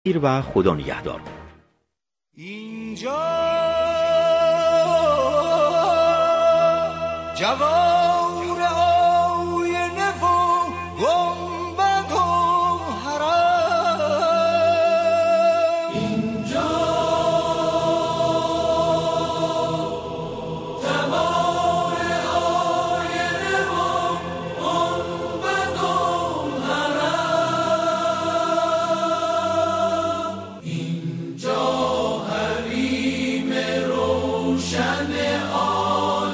و خدا نگهدار. اینجا جوار آینه و گنبد و حرم، اینجا جوار آینه و گنبد و حرم، اینجا حریم روشن آل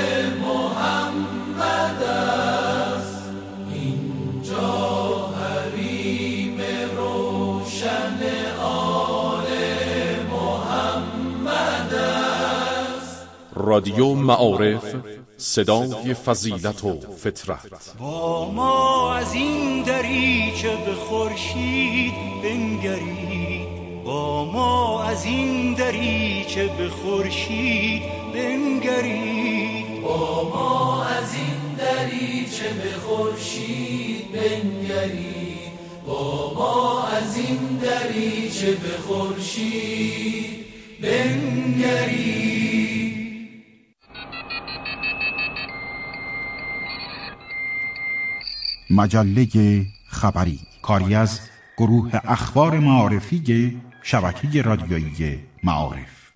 محمد است، اینجا حریم روشن آل محمد است. رادیو معارف، صدای فضیلت و فطرت. با ما از این دریچه به خورشید بنگرید، با ما از این دریچه به خورشید بنگرید، با ما از این دریچه به خورشید بنگرید، با ما از این دریچه به خورشید بنگرید. مجله خبری، کاری از گروه اخبار معارفی شبکه رادیویی معارف.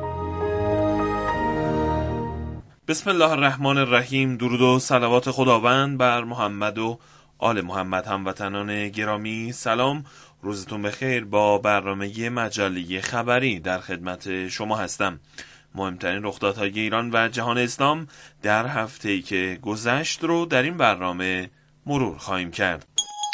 بسم الله الرحمن الرحیم. درود و صلوات خداوند بر محمد و آل محمد. هموطنان گرامی سلام، روزتون بخیر. با برنامه مجله خبری در خدمت شما هستم. مهمترین رخدادهای ایران و جهان اسلام در هفته‌ای که گذشت رو در این برنامه مرور خواهیم کرد.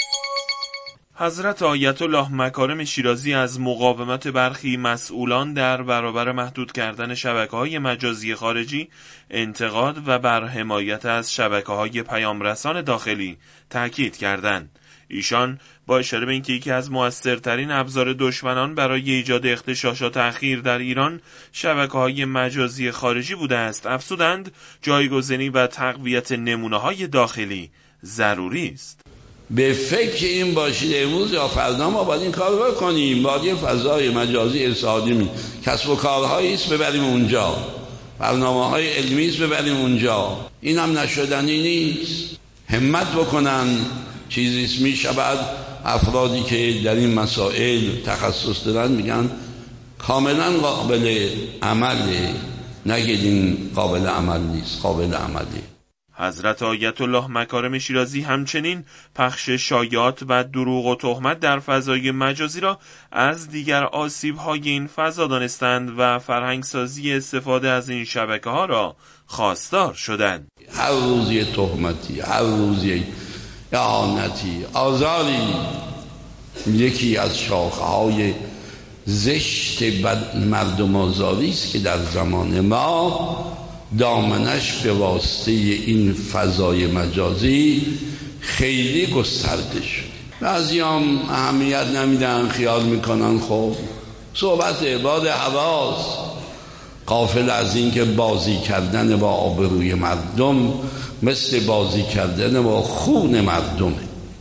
حضرت آیت الله مکارم شیرازی از مقاومت برخی مسئولان در برابر محدود کردن شبکه‌های مجازی خارجی، انتقاد و بر حمایت از شبکه‌های پیامرسان داخلی تاکید کردند. ایشان با اشاره به اینکه یکی از مؤثرترین ابزار دشمنان برای ایجاد اغتشاش و تأخیر در ایران شبکه‌های مجازی خارجی بوده است، افزودند جایگزینی و تقویت نمونه‌های داخلی ضروری است. به فکر این باشید امروز یا فردا ما باید این کار رو کنیم، باید یه فضای مجازی اقتصادی کسب و کارهایی است ببریم اونجا، برنامه‌های علمی است ببریم اونجا. این هم نشدنی نیست، همت بکنن. چیزی است میشود افرادی که در این مسائل تخصص دارن میگن کاملا قابل عمله، نگید این قابل عمل نیست، قابل عملی. حضرت آیت الله مکارم شیرازی همچنین پخش شایعات و دروغ و تهمت در فضای مجازی را از دیگر آسیب‌های این فضا دانستند و فرهنگسازی استفاده از این شبکه‌ها را خواستار شدند. هر روز یه تهمتی، هر روز یه اهانتی، آزاری، یکی از شاخه‌های زشت بد مردم آزاری است که در زمان ما دامنش به واسطه این فضای مجازی خیلی گسترده شده. بعضی هم اهمیت نمیدن، خیال میکنن خب صحبت باد حواس، غافل از این که بازی کردن با آبروی مردم مثل بازی کردن با خون مردمه.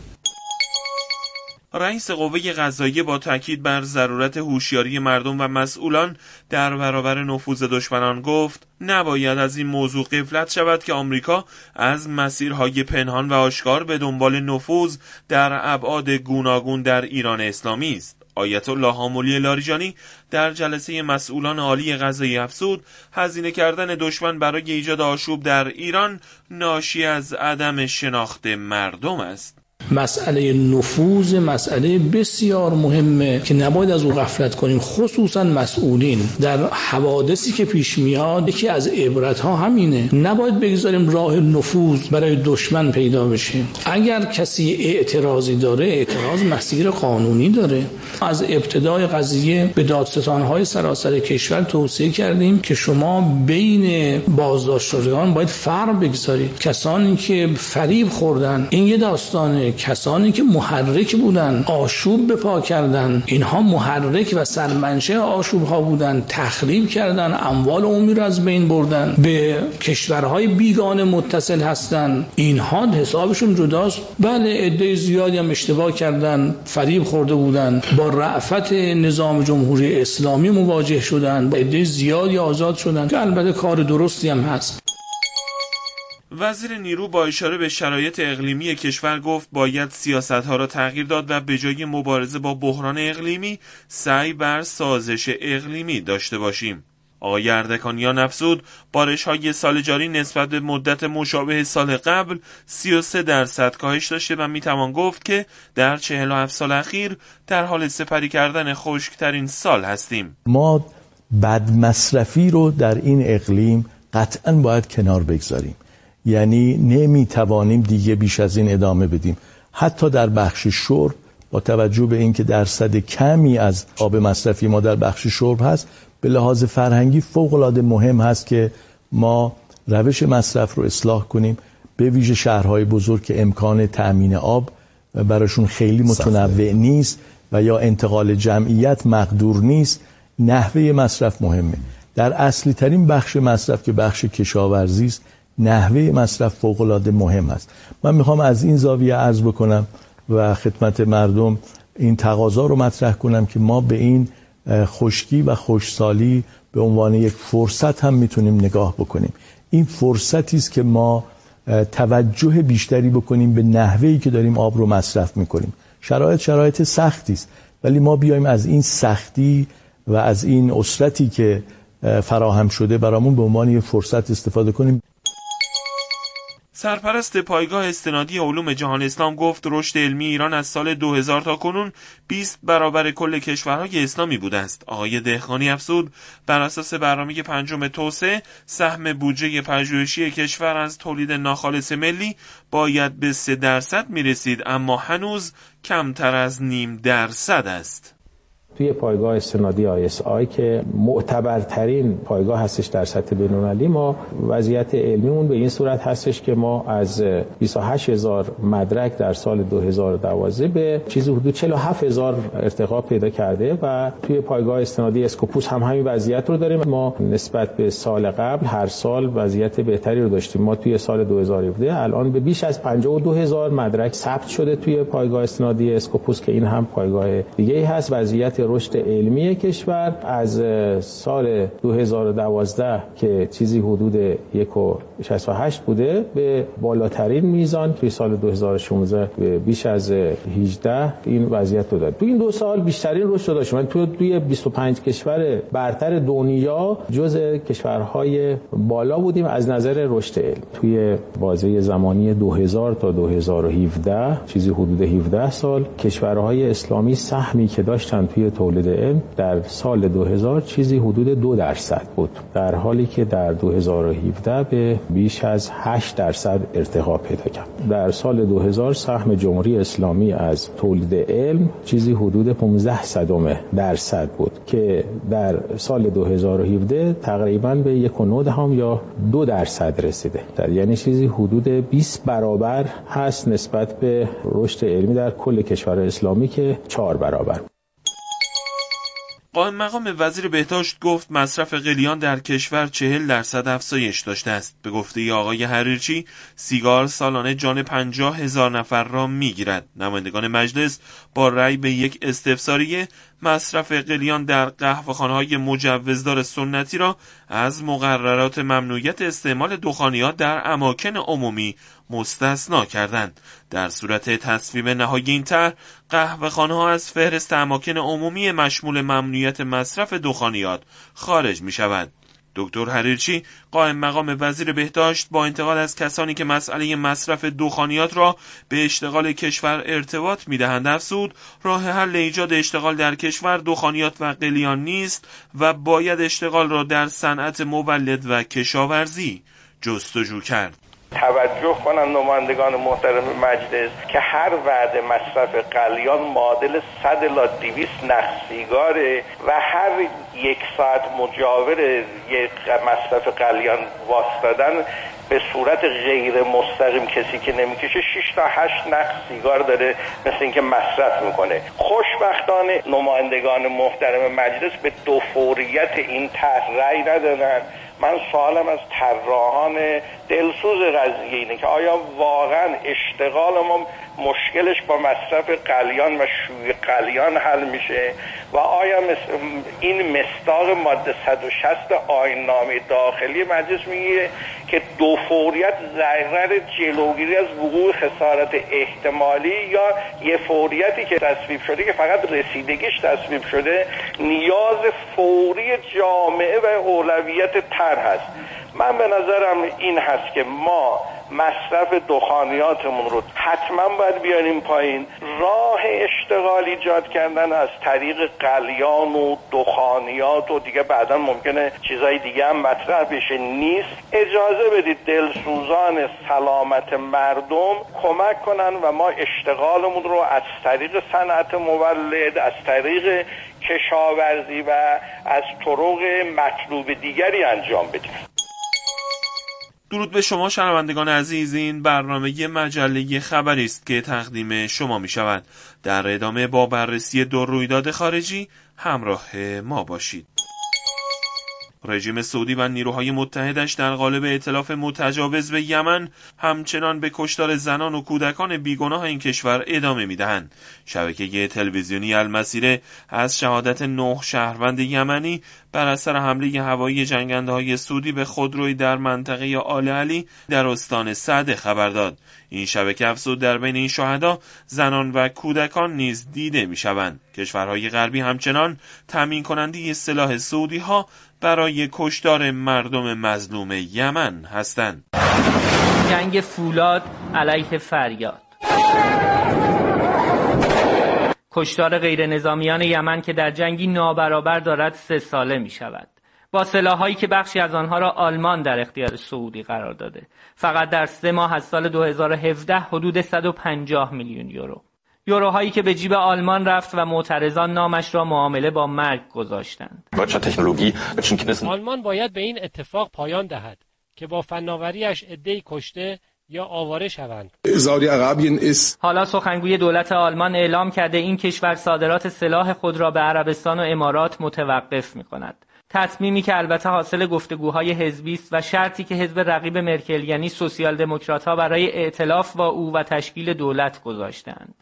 رئیس قوه قضاییه با تاکید بر ضرورت هوشیاری مردم و مسئولان در برابر نفوذ دشمنان گفت نباید از این موضوع غفلت شود که آمریکا از مسیرهای پنهان و آشکار به دنبال نفوذ در ابعاد گوناگون در ایران اسلامی است. آیت الله آملی لاریجانی در جلسه مسئولان عالی قضایی افزود هزینه کردن دشمن برای ایجاد آشوب در ایران ناشی از عدم شناخت مردم است. مسئله نفوذ مسئله بسیار مهمه که نباید از او غفلت کنیم، خصوصا مسئولین. در حوادثی که پیش میاد یکی از عبرت‌ها همینه، نباید بگذاریم راه نفوذ برای دشمن پیدا بشه. اگر کسی اعتراضی داره، اعتراض مسیر قانونی داره. از ابتدای قضیه به دادستان‌های سراسر کشور توصیه کردیم که شما بین بازداشت شدگان باید فرق بگذارید. کسانی که فریب خوردن این یه داستانه، کسانی که محرک بودن، آشوب به پا کردن، اینها محرک و سرمنشأ آشوب ها بودن، تخریب کردن، اموال عمومی را از بین بردن، به کشورهای بیگانه متصل هستن، اینها حسابشون جداست. بله عده زیادی هم اشتباه کردن، فریب خورده بودن، با رأفت نظام جمهوری اسلامی مواجه شدن، عده زیادی آزاد شدن که البته کار درستی هم هست. وزیر نیرو با اشاره به شرایط اقلیمی کشور گفت باید سیاست‌ها را تغییر داد و به جای مبارزه با بحران اقلیمی سعی بر سازش اقلیمی داشته باشیم. آقای اردکانیان افزود بارش‌های سال جاری نسبت به مدت مشابه سال قبل 33% کاهش داشته و میتوان گفت که در 47 سال اخیر در حال سپری کردن خشک‌ترین سال هستیم. ما بد مصرفی رو در این اقلیم قطعاً باید کنار بگذاریم. یعنی نمیتوانیم دیگه بیش از این ادامه بدیم. حتی در بخش شرب با توجه به اینکه درصد کمی از آب مصرفی ما در بخش شرب هست، به لحاظ فرهنگی فوق‌العاده مهم هست که ما روش مصرف رو اصلاح کنیم، به ویژه شهرهای بزرگ که امکان تأمین آب براشون خیلی متنوع نیست و یا انتقال جمعیت مقدور نیست. نحوه مصرف مهمه. در اصلی ترین بخش مصرف که بخش کشاورزی است، نحوه مصرف فوق‌العاده مهم است. من میخوام از این زاویه عرض بکنم و خدمت مردم این تقاضا رو مطرح کنم که ما به این خشکی و خشکسالی به عنوان یک فرصت هم میتونیم نگاه بکنیم. این فرصتی است که ما توجه بیشتری بکنیم به نحوهی که داریم آب رو مصرف میکنیم. شرایط سختی است، ولی ما بیایم از این سختی و از این اسرتی که فراهم شده برامون به عنوان یک فرصت استفاده کنیم. سرپرست پایگاه استنادی علوم جهان اسلام گفت رشد علمی ایران از سال 2000 تا کنون 20 برابر کل کشورهای اسلامی بوده است. آقای دهقانی افزود بر اساس برنامه پنجم توسعه سهم بودجه پژوهشی کشور از تولید ناخالص ملی باید به 3% میرسید، اما هنوز کمتر از 0.5% است. توی پایگاه استنادی ISI که معتبرترین پایگاه هستش در سطح بین‌المللی، ما وضعیت علمیمون به این صورت هستش که ما از 28,000 مدرک در سال 2012 به چیزی حدود 47,000 ارتقا پیدا کرده و توی پایگاه استنادی اسکوپوس هم همین وضعیت رو داریم. ما نسبت به سال قبل هر سال وضعیت بهتری رو داشتیم. ما توی سال 2017 الان به بیش از 52,000 مدرک ثبت شده توی پایگاه استنادی اسکوپوس که این هم پایگاه دیگه‌ای هست. وضعیت رشد علمی کشور از سال 2012 که چیزی حدود 1.68 بوده به بالاترین میزان توی سال 2016 به بیش از 18 این وضعیت رو داره. توی این 2 سال بیشترین رشد رو داشتیم. توی 25 کشور برتر دنیا جزء کشورهای بالا بودیم از نظر رشد علم. توی بازه زمانی 2000 تا 2017 چیزی حدود 17 سال کشورهای اسلامی سهمی که داشتن توی تولید علم در سال 2000 چیزی حدود 2% بود، در حالی که در 2017 به بیش از 8% ارتقا پیدا کرد. در سال 2000 سهم جمهوری اسلامی از تولید علم چیزی حدود 0.15% بود که در سال 2017 تقریباً به 1.9 یا 2% رسیده. یعنی چیزی حدود 20 برابر هست نسبت به رشد علمی در کل کشور اسلامی که 4 برابر. قائم مقام وزیر بهداشت گفت مصرف قلیان در کشور 40% افزایش داشته است. به گفته آقای حریرچی سیگار سالانه جان 50,000 نفر را میگیرد. نمایندگان مجلس با رأی به یک استفساریه مصرف قلیان در قهوه‌خانه‌های مجوزدار سنتی را از مقررات ممنوعیت استعمال دخانیات در اماکن عمومی مستثنا کردند. در صورت تصویب نهایی این طرح قهوه‌خانه‌ها از فهرست اماکن عمومی مشمول ممنوعیت مصرف دخانیات خارج می‌شود. دکتر حریرچی قائم مقام وزیر بهداشت با انتقاد از کسانی که مسئله مصرف دخانیات را به اشتغال کشور ارتباط می‌دهند افزود راه حل ایجاد اشتغال در کشور دخانیات و قلیان نیست و باید اشتغال را در صنعت مولد و کشاورزی جستجو کرد. توجه کنن نمایندگان محترم مجلس که هر وعده مصرف قلیان معادل 100 الی 200 نخ سیگاره و هر 1 ساعت مجاور یک مصرف قلیان واسطادن به صورت غیر مستقیم کسی که نمیکشه 6 تا 8 نخ سیگار داره مثل اینکه مصرف میکنه. خوشبختانه نمایندگان محترم مجلس به دو فوریت این طرح رأی ندادن. من سوالم از طراحان دلسوز قضیه اینه که آیا واقعا اشتغال ما مشکلش با مصرف قلیان و شوی قلیان حل میشه و آیا این مصداق ماده 160 آیین‌نامه داخلی مجلس میگه که دو فوریت ضرر جلوگیری از وقوع خسارت احتمالی یا یه فوریتی که تصویب شده که فقط رسیدگیش تصویب شده نیاز فوری جامعه و اولویت طرح هست. من به نظرم این هست که ما مصرف دخانیاتمون رو حتما باید بیاریم پایین. راه اشتغال ایجاد کردن از طریق قلیان و دخانیات و دیگه بعدا ممکنه چیزای دیگه هم مطرح بشه نیست. اجازه بدید دلسوزان سلامت مردم کمک کنن و ما اشتغالمون رو از طریق صنعت مولد، از طریق کشاورزی و از طرق مطلوب دیگری انجام بدیم. درود به شما شنوندگان عزیز، این برنامه مجله خبری است که تقدیم شما می شود. در ادامه با بررسی دو رویداد خارجی همراه ما باشید. رژیم سعودی و نیروهای متحدش در قالب ائتلاف متجاوز به یمن همچنان به کشتار زنان و کودکان بیگناه این کشور ادامه می‌دهند. شبکه تلویزیونی المسیره از شهادت 9 شهروند یمنی بر اثر حمله هوایی جنگنده‌های سعودی به خودرویی در منطقه آل علی در استان سعده خبر داد. این شبکه افزود در بین این شهدا زنان و کودکان نیز دیده می‌شوند. کشورهای غربی همچنان تامین کننده سلاح سعودی‌ها برای کشتار مردم مظلوم یمن هستند. جنگ فولاد علیه فریاد. کشتار غیر نظامیان یمن که در جنگی نابرابر دارد 3 ساله می شود. با سلاح‌هایی که بخشی از آنها را آلمان در اختیار سعودی قرار داده. فقط در 3 ماه از سال 2017 حدود 150 میلیون یورو. یوروهایی که به جیب آلمان رفت و معترضان نامش را معامله با مرگ گذاشتند. آلمان باید به این اتفاق پایان دهد که با فناوری‌اش عده‌ای کشته یا آواره شوند. حالا سخنگوی دولت آلمان اعلام کرده این کشور صادرات سلاح خود را به عربستان و امارات متوقف می‌کند. تصمیمی که البته حاصل گفتگوهای حزبی است و شرطی که حزب رقیب مرکل یعنی سوسیال دموکرات‌ها برای ائتلاف با او و تشکیل دولت گذاشتند.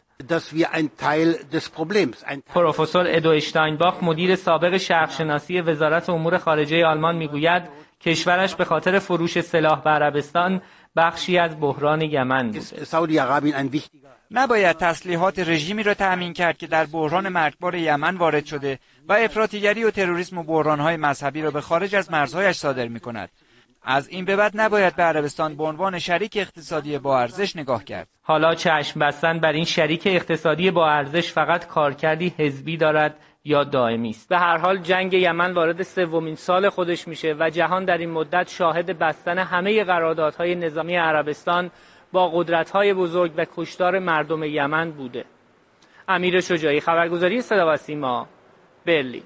پروفسور ادو اشتاینباخ مدیر سابق شرقشناسی وزارت امور خارجه آلمان میگوید کشورش به خاطر فروش سلاح به عربستان بخشی از بحران یمن بوده. نباید تسلیحات رژیمی را تأمین کرد که در بحران مرگبار یمن وارد شده و افراطیگری و تروریسم و بحران‌های مذهبی را به خارج از مرزهایش صادر می‌کند. از این به بعد نباید به عربستان به عنوان شریک اقتصادی با ارزش نگاه کرد. حالا چشم بستن بر این شریک اقتصادی با ارزش فقط کارکردی حزبی دارد یا دائمی است. به هر حال جنگ یمن وارد 3مین سال خودش میشه و جهان در این مدت شاهد بستن همه قراردادهای نظامی عربستان با قدرت‌های بزرگ و کشتار مردم یمن بوده. امیر شجاعی، خبرگزاری صدا و سیما، برلین.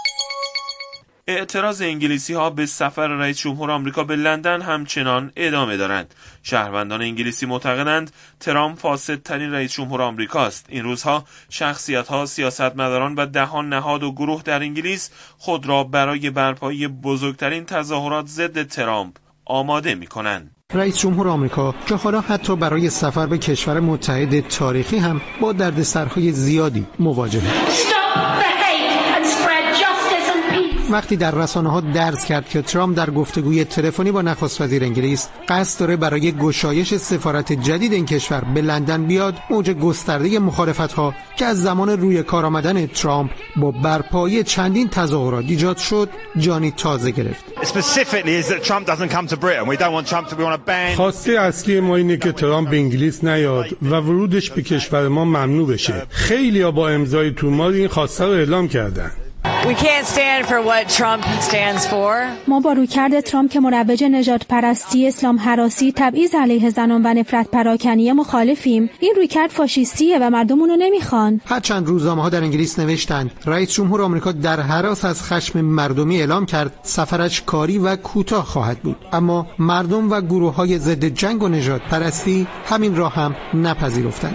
اعتراض انگلیسی‌ها به سفر رئیس جمهور آمریکا به لندن همچنان ادامه دارند. شهروندان انگلیسی معتقدند ترامپ فاسدترین رئیس جمهور آمریکاست. این روزها شخصیت‌ها، سیاستمداران و دهان نهاد و گروه در انگلیس خود را برای برپایی بزرگترین تظاهرات ضد ترامپ آماده می‌کنند. رئیس جمهور آمریکا که حالا حتی برای سفر به کشور متحد تاریخی هم با دردسرهای زیادی مواجهه. وقتی در رسانه‌ها درز کرد که ترامپ در گفتگوی تلفنی با نخست وزیر انگلیس قصد داره برای گشایش سفارت جدید این کشور به لندن بیاد، موج گسترده مخالفت‌ها که از زمان روی کار آمدن ترامپ با برپایی چندین تظاهرات ایجاد شد جانی تازه گرفت. خواسته اصلی ما اینه که ترامپ به انگلیس نیاد و ورودش به کشور ما ممنوع بشه. خیلی‌ها با امضای تومار این خواسته رو اعلام کردن. ما با رویکرد ترامپ که مروج نژاد پرستی، اسلام هراسی، تبعیض علیه زنان و نفرت پراکنی مخالفیم. این رویکرد فاشیستیه و مردم اونو نمیخوان. هرچند روزنامه‌ها در انگلیس نوشتند رئیس جمهور آمریکا در هراس از خشم مردمی اعلام کرد سفرش کاری و کوتاه خواهد بود، اما مردم و گروه‌های ضد جنگ و نژاد پرستی همین را هم نپذیرفتند.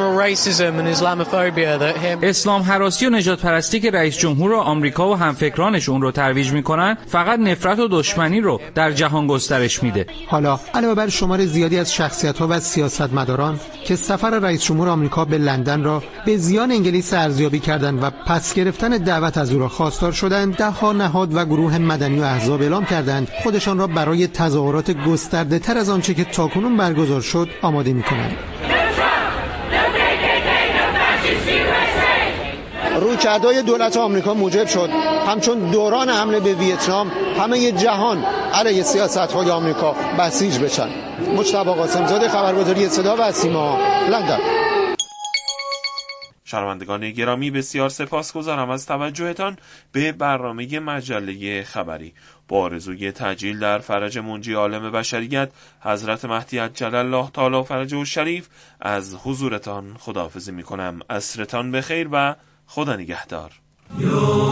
اسلام هراسی و نژاد پرستی که رئیس جمهور آمریکا و همفکرانش اون رو ترویج میکنن فقط نفرت و دشمنی رو در جهان گسترش میده. حالا علاوه بر شمار زیادی از شخصیت‌ها و سیاستمداران که سفر رئیس جمهور آمریکا به لندن را به زیان انگلیس ارزیابی کردند و پس گرفتن دعوت از او را خواستار شدند، ده‌ها نهاد و گروه مدنی و احزاب اعلام کردند خودشان را برای تظاهرات گسترده‌تر از آنچه که تاکنون برگزار شد آماده می‌کنند. رویکردهای دولت آمریکا موجب شد همچون دوران حمله به ویتنام همه جهان علیه سیاست‌های آمریکا بسیج بشن. مجتبی قاسم‌زاده، خبرگزاری صدا و سیما، لندن. شنوندگان گرامی، بسیار سپاسگزارم از توجهتان به برنامه مجله خبری. با آرزوی تعجیل در فرج منجی عالم بشریت حضرت مهدی عجل الله تعالی فرجه الشریف از حضورتان خداحافظی می‌کنم. عصرتان بخیر و خدا نگهدار. یا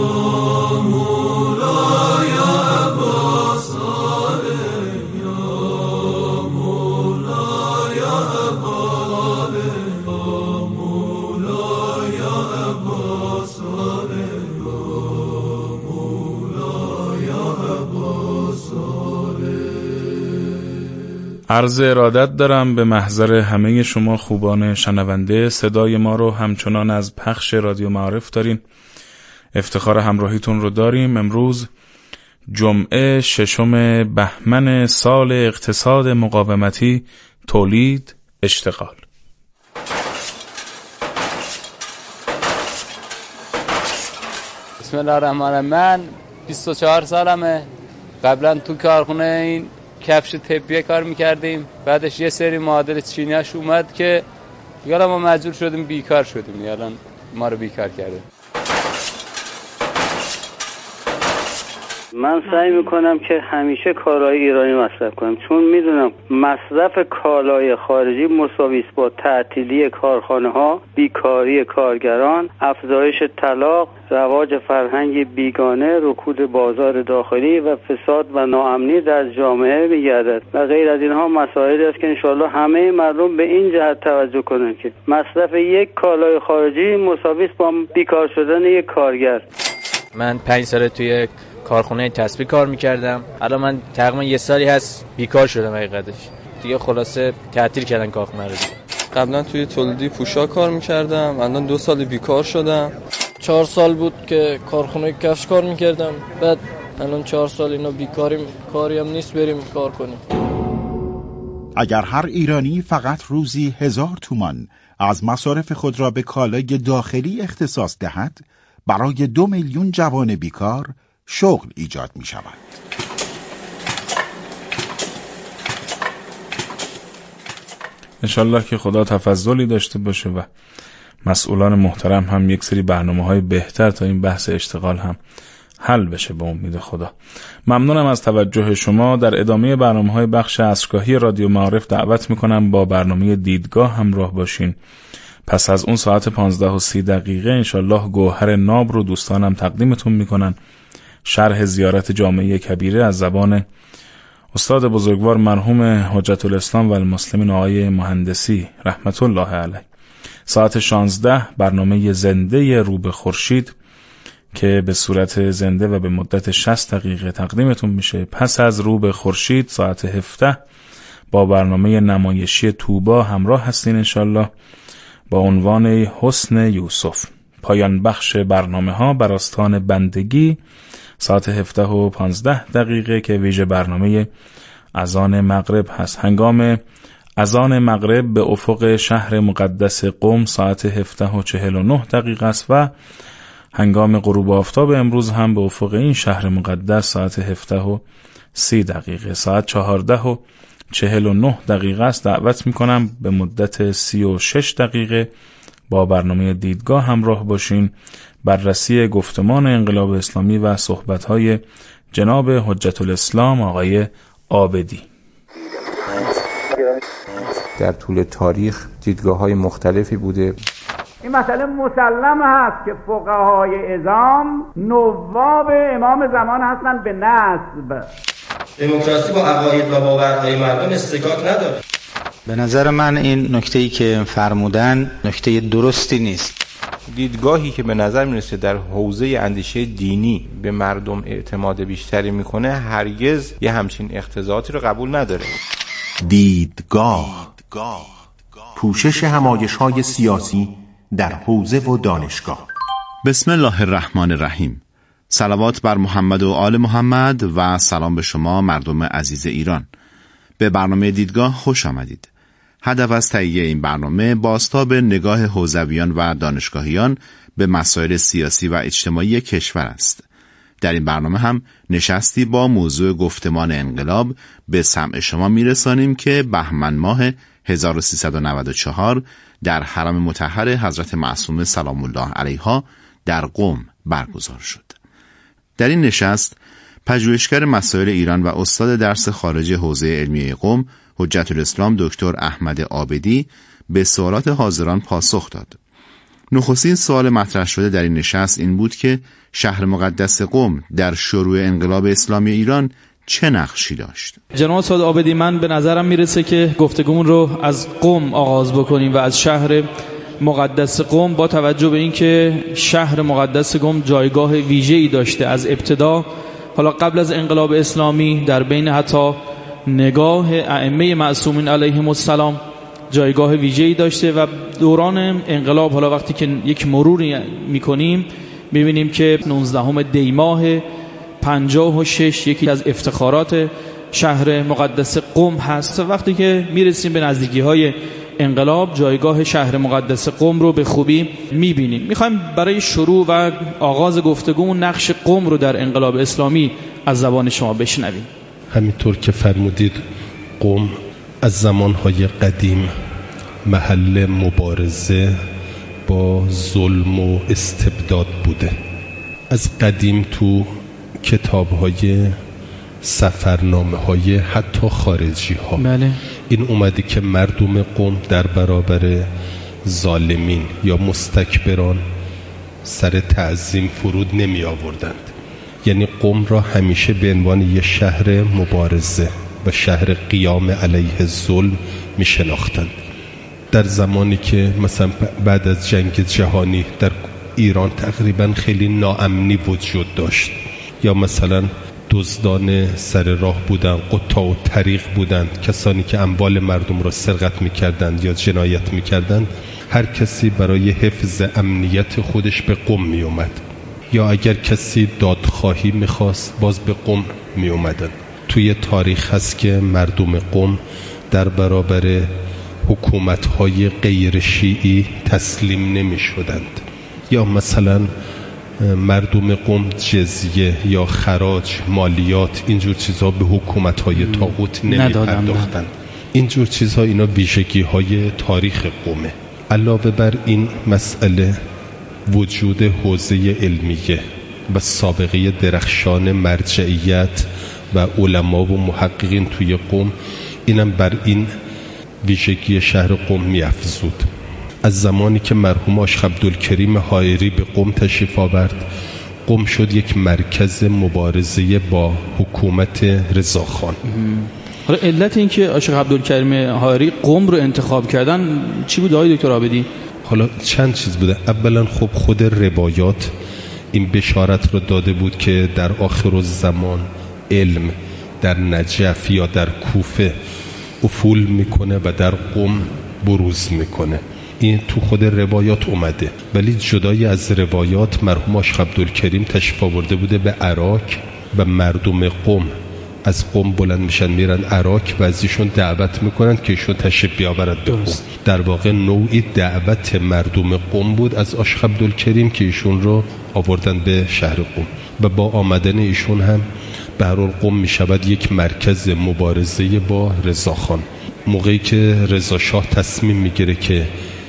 مولا یا عباس یا مولا یا عباس یا مولا یا عباس یا مولا یا عباس. عرض ارادت دارم به محضر همه شما خوبان شنونده. صدای ما رو همچنان از پخش رادیو معارف دارین. افتخار همراهیتون رو داریم. امروز جمعه 6 بهمن سال اقتصاد مقاومتی، تولید، اشتغال. بسم الله الرحمن الرحیم. من 24 سالمه. قبلا تو کارخونه این کفش تپیه کار میکردیم. بعدش یه سری معادل چینیاش اومد که دیگه ما مجبور شدیم بیکار شدیم. الان ما رو بیکار کرده. من سعی میکنم که همیشه کالای ایرانی مصرف کنم، چون میدونم مصرف کالای خارجی مساوی است با تعطیلی کارخانه ها، بیکاری کارگران، افزایش طلاق، رواج فرهنگ بیگانه، رکود بازار داخلی و فساد و ناامنی در جامعه میگردد و غیر از اینها مسائلی است که انشالله همه مردم به این جهت توجه کنند که مصرف یک کالای خارجی مساوی است با بیکار شدن یک کارگر. من 5 سال توی کارخونه تسبیح کار میکردم. الان من تقریبا 1 سالی هست بیکار شدم. حقیقتش دیگه خلاصه تعطیل کردن کارخونه رو. قبلا توی تولیدی پوشاک کار میکردم، الان 2 سال بیکار شدم. 4 سال بود که کارخونه کفش کار میکردم، بعد الان 4 سال اینا بیکاریم، کاری هم نیست بریم کار کنیم. اگر هر ایرانی فقط روزی 1000 تومان از مصارف خود را به کالای داخلی اختصاص دهد، برای 2 میلیون جوان بیکار شغل ایجاد می شود. انشالله که خدا تفضلی داشته باشه و مسئولان محترم هم یک سری برنامه‌های بهتر تا این بحث اشتغال هم حل بشه به امید خدا. ممنونم از توجه شما. در ادامه برنامه‌های بخش عصرگاهی رادیو معارف دعوت می‌کنم با برنامه دیدگاه همراه باشین. پس از اون ساعت 15:30 انشالله گوهر ناب رو دوستانم تقدیمتون میکنن. شرح زیارت جامعه کبیره از زبان استاد بزرگوار مرحوم حجت الاسلام و المسلمین آقای مهندسی رحمت الله علیه. ساعت 16 برنامه زنده رو به خورشید که به صورت زنده و به مدت 60 دقیقه تقدیمتون میشه. پس از رو به خورشید ساعت 17 با برنامه نمایشی توبا همراه هستین انشالله با عنوان حسن یوسف. پایان بخش برنامه ها بر آستان بندگی ساعت 17:15 که ویژه برنامه اذان مغرب هست. هنگام اذان مغرب به افق شهر مقدس قم ساعت 17:49 است و هنگام غروب آفتاب امروز هم به افق این شهر مقدس ساعت 17:30. ساعت 14:49 است. دعوت میکنم به مدت 36 دقیقه با برنامه دیدگاه همراه باشین. بررسی گفتمان انقلاب اسلامی و صحبت‌های جناب حجت الاسلام آقای عابدی. در طول تاریخ دیدگاه‌های مختلفی بوده. این مسئله مسلم هست که فقهای اعظام نواب امام زمان هستند به نسب. دموکراسی با عقاید و باورهای مردم استکاک نداره. به نظر من این نکته‌ای که فرمودن نکته درستی نیست. دیدگاهی که به نظر میرسه در حوزه اندیشه دینی به مردم اعتماد بیشتری میکنه هرگز یه همچین اقتضاعاتی رو قبول نداره. دیدگاه، پوشش همایش‌های سیاسی در حوزه و دانشگاه. بسم الله الرحمن الرحیم. صلوات بر محمد و آل محمد و سلام به شما مردم عزیز ایران. به برنامه دیدگاه خوش آمدید. هدف از تهیه این برنامه بازتاب نگاه حوزویان و دانشگاهیان به مسائل سیاسی و اجتماعی کشور است. در این برنامه هم نشستی با موضوع گفتمان انقلاب به سمع شما میرسانیم که بهمن ماه 1394 در حرم مطهر حضرت معصومه سلام الله علیها در قم برگزار شد. در این نشست پژوهشگر مسائل ایران و استاد درس خارج حوزه علمیه قم حجت الاسلام دکتر احمد عابدی به سوالات حاضران پاسخ داد. نخستین سوال مطرح شده در این نشست این بود که شهر مقدس قم در شروع انقلاب اسلامی ایران چه نقشی داشت؟ جناب استاد عابدی، من به نظرم میرسه که گفتگومون رو از قم آغاز بکنیم و از شهر مقدس قم، با توجه به اینکه شهر مقدس قم جایگاه ویژه‌ای داشته از ابتدا، حالا قبل از انقلاب اسلامی در بین حتی نگاه ائمه معصومین علیهم السلام جایگاه ویژه‌ای داشته و دوران انقلاب، حالا وقتی که یک مروری میکنیم میبینیم که 19 دی ماه 56 یکی از افتخارات شهر مقدس قم هست. وقتی که میرسیم به نزدیکی‌های انقلاب جایگاه شهر مقدس قم رو به خوبی میبینیم. میخوایم برای شروع و آغاز گفتگومون نقش قم رو در انقلاب اسلامی از زبان شما بشنویم. همینطور که فرمودید قم از زمانهای قدیم محل مبارزه با ظلم و استبداد بوده. از قدیم تو کتاب‌های سفرنامه‌های حتی خارجی ها بله. این اومده که مردم قم در برابر ظالمین یا مستکبران سر تعظیم فرود نمی آوردند. یعنی قم را همیشه به عنوان یه شهر مبارزه و شهر قیام علیه الظلم می شناختند. در زمانی که مثلا بعد از جنگ جهانی در ایران تقریبا خیلی ناامنی وجود داشت، یا مثلا دزدان سر راه بودند، قطاع طریق بودند، کسانی که اموال مردم را سرقت می‌کردند یا جنایت می‌کردند، هر کسی برای حفظ امنیت خودش به قم می‌اومد. یا اگر کسی دادخواهی می‌خواست باز به قم می‌اومدند. توی تاریخ هست که مردم قم در برابر حکومت‌های غیر شیعی تسلیم نمی‌شدند. یا مثلا مردم قم جزیه یا خراج، مالیات، اینجور چیزها به حکومت‌های طاغوت نمی‌پرداختند. اینجور چیزها اینا ویژگی‌های تاریخ قمه. علاوه بر این مسئله وجود حوزه علمیه و سابقه درخشان مرجعیت و علما و محققین توی قم، اینم بر این ویژگی شهر قم می‌افزود. از زمانی که مرحوم آشق عبدالکریم حائری به قم تشریف آورد، قم شد یک مرکز مبارزه با حکومت رضاخان. حالا علت این که آشق عبدالکریم حائری قم رو انتخاب کردن چی بود آقای دکتر عابدی؟ حالا چند چیز بوده. اولا خب خود روایات این بشارت رو داده بود که در آخر الزمان علم در نجف یا در کوفه افول میکنه و در قم بروز میکنه. این تو خود روایات اومده. ولی جدای از روایات مرحوم آشق عبدالکریم تشریف آورده بوده به عراق و مردم قم از قم بلند میشن میرن عراق و از ایشون دعوت میکنن که ایشون تشریف بیاورد به قم. در واقع نوعی دعوت مردم قم بود از آشق عبدالکریم که ایشون رو آوردن به شهر قم و با آمدن ایشون هم به هر حال قم میشود یک مرکز مبارزه با رضاخان. موقعی که رضا شاه تصمیم میگیره که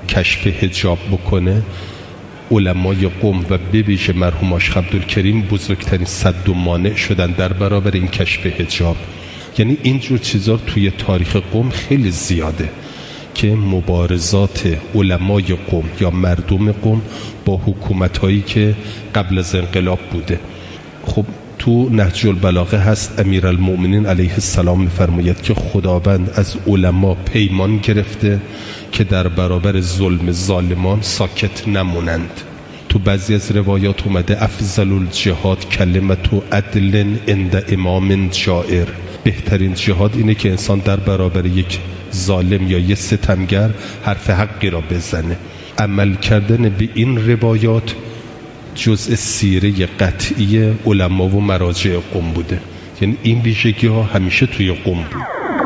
کشف حجاب بکنه، علمای قم و به ویژه مرحوم آشق عبدالکریم بزرگترین سد و مانع شدن در برابر این کشف حجاب. یعنی اینجور چیزا توی تاریخ قم خیلی زیاده که مبارزات علمای قم یا مردم قم با حکومت‌هایی که قبل از انقلاب بوده. خب تو نهج البلاغه هست امیرالمؤمنین علیه السلام می‌فرماید که خداوند از علما پیمان گرفته که در برابر ظلم ظالمان ساکت نمونند. تو بعضی از روایات اومده افضل الجهاد کلمت عدل عند امام جائر. بهترین جهاد اینه که انسان در برابر یک ظالم یا یک ستمگر حرف حقی را بزنه. عمل کردن به این روایات جزء سیره قطعی علما و مراجع قم بوده. یعنی این ویژگی ها همیشه توی قم بود.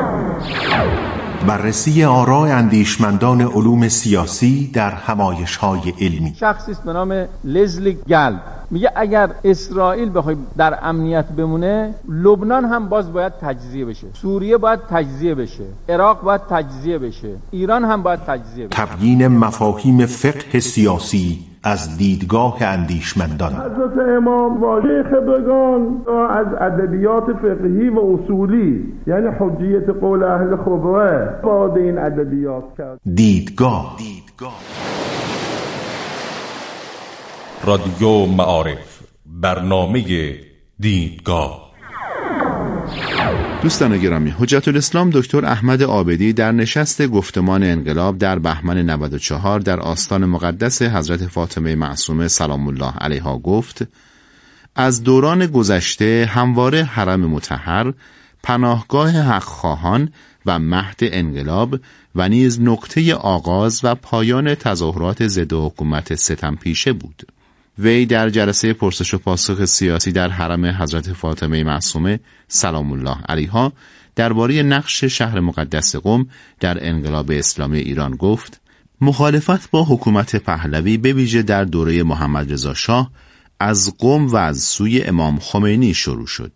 بررسی آراء اندیشمندان علوم سیاسی در همایش‌های علمی. شخصی است به نام لزلی گلب میگه اگر اسرائیل بخواد در امنیت بمونه، لبنان هم باز باید تجزیه بشه، سوریه باید تجزیه بشه، عراق باید تجزیه بشه، ایران هم باید تجزیه بشه. تبیین مفاهیم فقه سیاسی از دیدگاه اندیشمندان. حضرت امام و شیخ بگان از ادبیات فقهی و اصولی، یعنی حجیت قول اهل خبره، با این ادبیات کرد. دیدگاه. رادیو معارف، برنامه دیدگاه. دوستان گرامی، حجت الاسلام دکتر احمد عابدی در نشست گفتمان انقلاب در بهمن 94 در آستان مقدس حضرت فاطمه معصومه سلام الله علیها گفت: از دوران گذشته همواره حرم مطهر پناهگاه حق‌خواهان و مهد انقلاب و نیز نقطه آغاز و پایان تظاهرات ضد حکومت ستمپیشه بود. وی در جلسه پرسش و پاسخ سیاسی در حرم حضرت فاطمه معصومه سلام الله علیها درباره نقش شهر مقدس قم در انقلاب اسلامی ایران گفت: مخالفت با حکومت پهلوی به ویژه در دوره محمد رضا شاه از قم و از سوی امام خمینی شروع شد.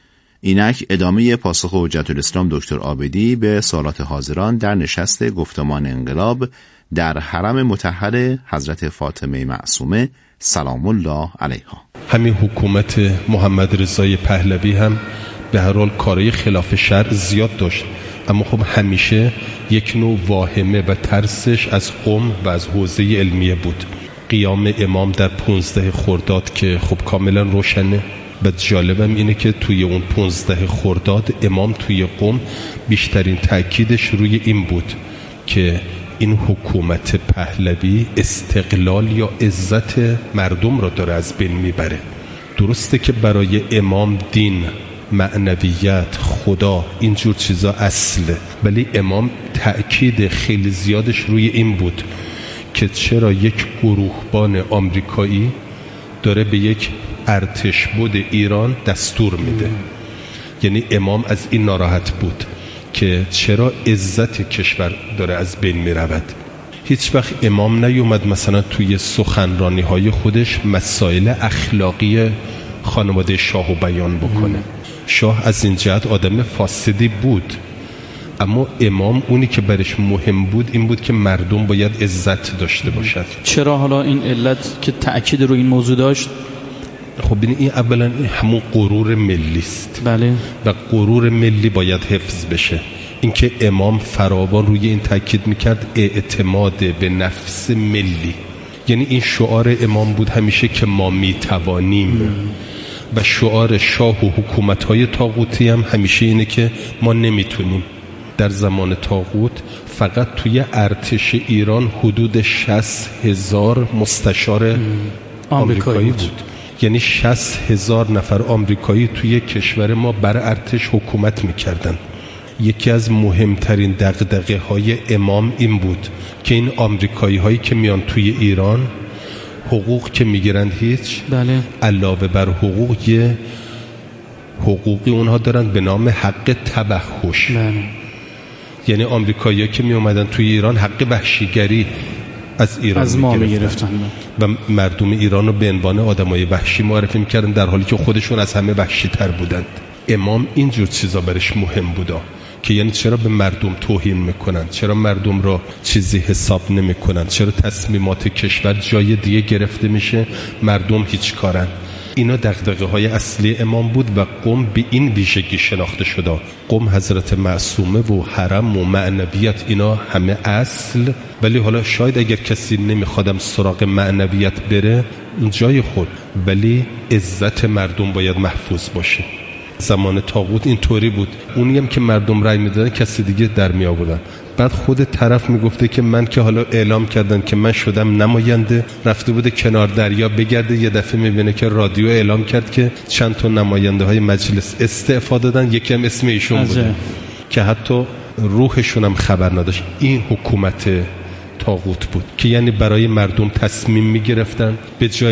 اینک ادامه پاسخ حجت الاسلام دکتر عابدی به سوالات حاضران در نشست گفتمان انقلاب در حرم مطهر حضرت فاطمه معصومه سلام الله علیها. همین حکومت محمد رضای پهلوی هم به هر حال کارهای خلاف شرع زیاد داشت، اما خب همیشه یک نوع واهمه و ترسش از قم و از حوزه علمیه بود. قیام امام در 15 خرداد که خب کاملا روشنه و جالبم اینه که توی اون 15 خرداد امام توی قم بیشترین تأکیدش روی این بود که این حکومت پهلوی استقلال یا عزت مردم را داره از بین میبره. درسته که برای امام دین، معنویت، خدا اینجور چیزا اصله، ولی امام تأکید خیلی زیادش روی این بود که چرا یک گروهبان آمریکایی داره به یک ارتشبد ایران دستور میده. یعنی امام از این ناراحت بود که چرا عزت کشور داره از بین می رود. هیچ وقت امام نیومد مثلا توی سخنرانی های خودش مسائل اخلاقی خانواده شاهو بیان بکنه. شاه از این جهت آدم فاسدی بود، اما امام اونی که برش مهم بود این بود که مردم باید عزت داشته باشد. چرا حالا این علت که تأکید روی این موضوع داشت؟ خب این اولا همون غرور ملی است. بله. و غرور ملی باید حفظ بشه. اینکه امام فراوان روی این تاکید میکرد اعتماد به نفس ملی، یعنی این شعار امام بود همیشه که ما میتوانیم. و شعار شاه و حکومت‌های طاغوتی هم همیشه اینه که ما نمیتونیم. در زمان طاغوت فقط توی ارتش ایران حدود 60,000 مستشار آمریکایی بود. یعنی 60,000 نفر آمریکایی توی کشور ما بر ارتش حکومت میکردن. یکی از مهمترین دغدغه های امام این بود که این آمریکایی هایی که میان توی ایران حقوق که میگیرن هیچ، بله، علاوه بر حقوق یه حقوقی اونها دارن به نام حق تبحش. بله. یعنی آمریکایی ها که می اومدن توی ایران حق وحشیگری از ایران از ما میگرفتن و مردم ایران رو به عنوان آدمای وحشی معرفی میکردن، در حالی که خودشون از همه وحشی تر بودند. امام اینجور چیزا برش مهم بودا که یعنی چرا به مردم توهین میکنن، چرا مردم را چیزی حساب نمیکنن، چرا تصمیمات کشور جای دیگه گرفته میشه، مردم هیچ کارن. اینا دغدغه‌های اصلی امام بود و قم به این ویژگی شناخته شده. قم حضرت معصومه و حرم و معنویت اینا همه اصل، ولی حالا شاید اگر کسی نمیخوادم سراغ معنویت بره جای خود، ولی عزت مردم باید محفوظ باشه. زمان طاغوت این طوری بود، اونی هم که مردم رأی میدادن کسی دیگه در می آوردن. بعد خود طرف میگفته که من که حالا اعلام کردن که من شدم نماینده، رفته بوده کنار دریا بگرده، یه دفعه میبینه که رادیو اعلام کرد که چند تا نماینده های مجلس استعفا دادن، یکی هم اسم ایشون بوده که حتی روحشون هم خبر نداشت. این حکومت طاغوت بود که یعنی برای مردم تصمیم میگرفتن به جای